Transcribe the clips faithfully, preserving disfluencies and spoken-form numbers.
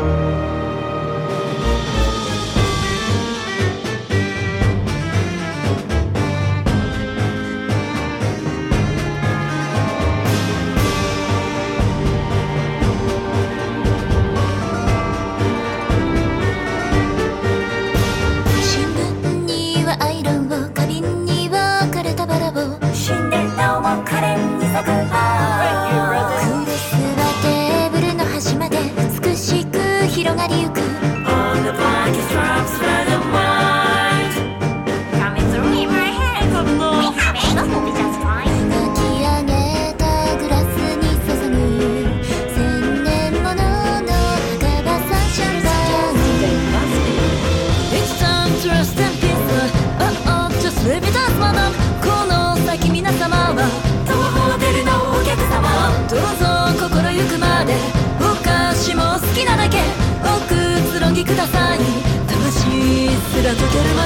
ください、魂すら溶けるま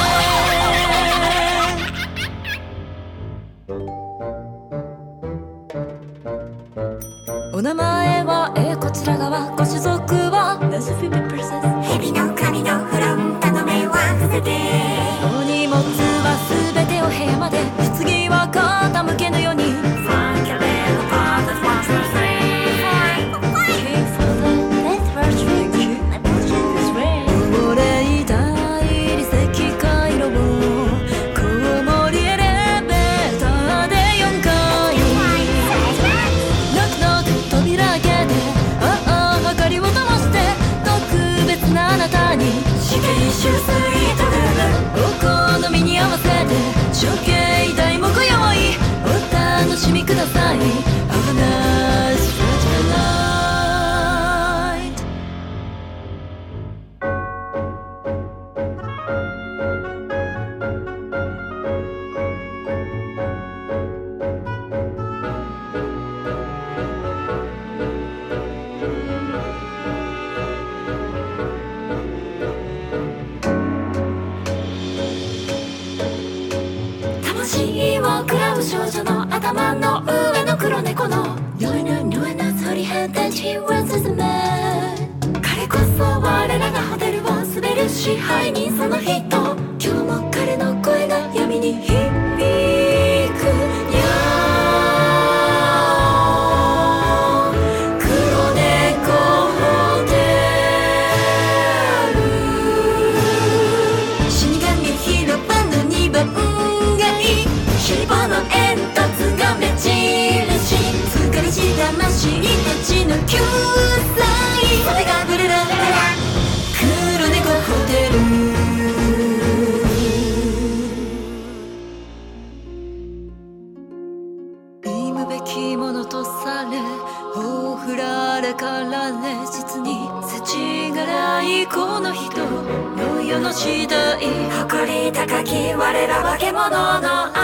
で。お名前は、えー、こちら側、ご種族は蛇の神のフロントの目は伏せて、 お荷物はすべてお部屋まで、棺は傾けぬように。 シュースイートルームお好みに合わせて処刑代もご用意お楽しみください。 Have a nice Friday night。 魂を食らう少女の頭の上の黒猫のぬえぬぬえな鳥肌じわ進め、彼こそ我らがホテルを滑る支配人、その人。今日も彼の声が闇に響く。にゃー黒猫ホテル、死神広場のにばん尻尾の煙突が目印、疲れした魂たちの救済、それがブルラ黒猫ホテル。 忌むべきものとされ頬振られかられ実に世知辛いこの人の世の時代、 誇り高き我ら化け物の